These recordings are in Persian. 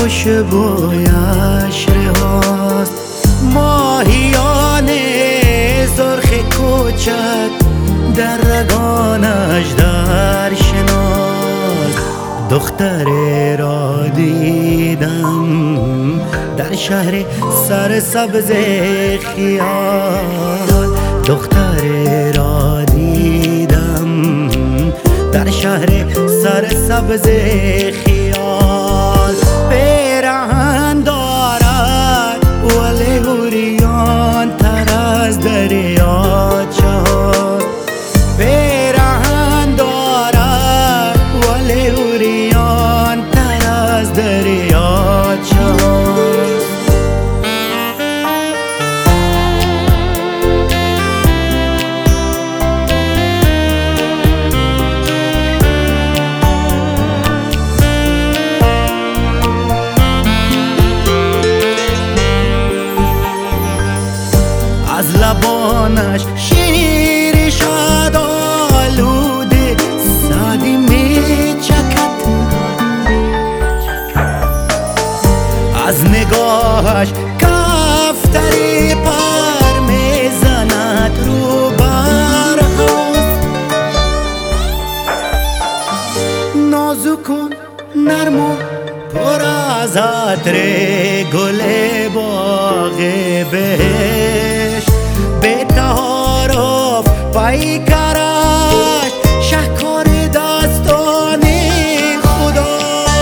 خوشبویش رهاست. ماهیان سرخ کوچک در رگانش در شناس. دختری را دیدم در شهر سرسبز خیال. دختری را دیدم در شهر سرسبز خیال. پیراهن دارد ولی عریان تر از دریاچه. پیراهن دارد ولی عریان تر از دریاچه. از لبانش شیر شاد آلوده سادی می چکد. از نگاهش کفتری پر می زند رو بر حوض. نازک و نرم و پر از عطر گل باغ بهشت. به تعارف پیکرش شهکار دستان خدا.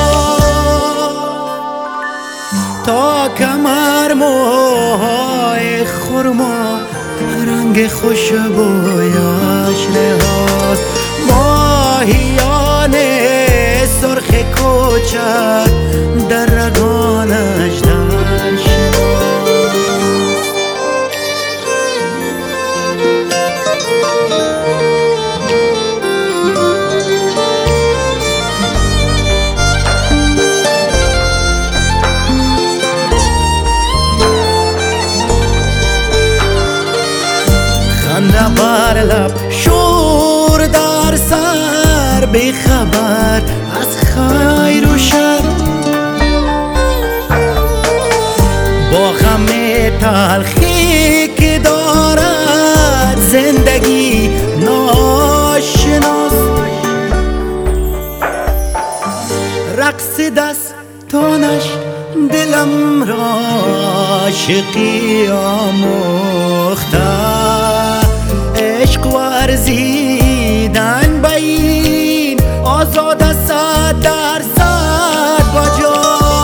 تا کمر موهای خرما رنگ خوشبویش رهاست. ماهیان سرخ کوچک در رگانش در شناس. خنده بر لب شور در سر بیخبر از خیر و شر. با غم تلخی که دارد زندگی ناشناس. رقص دستانش دلم را عاشقی آموخته. عشق ورزیدن بین آزاد است 100% بجا.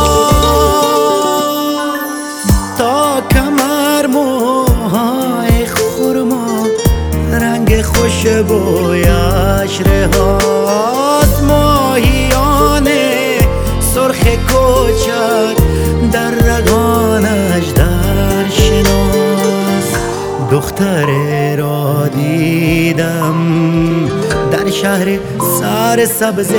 تا کمر موهای خرما رنگ خوشبویش رهاست. ماهیان سرخ کوچک در رگانش در شناس. دختری را دیدم در شهر سرسبز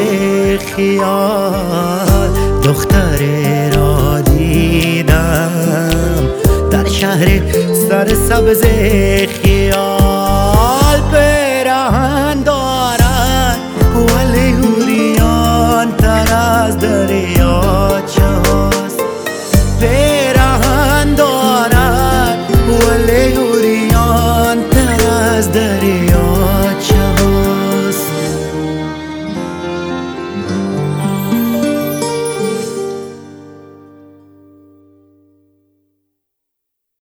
خیال. دختری را دیدم در شهر سرسبز خیال.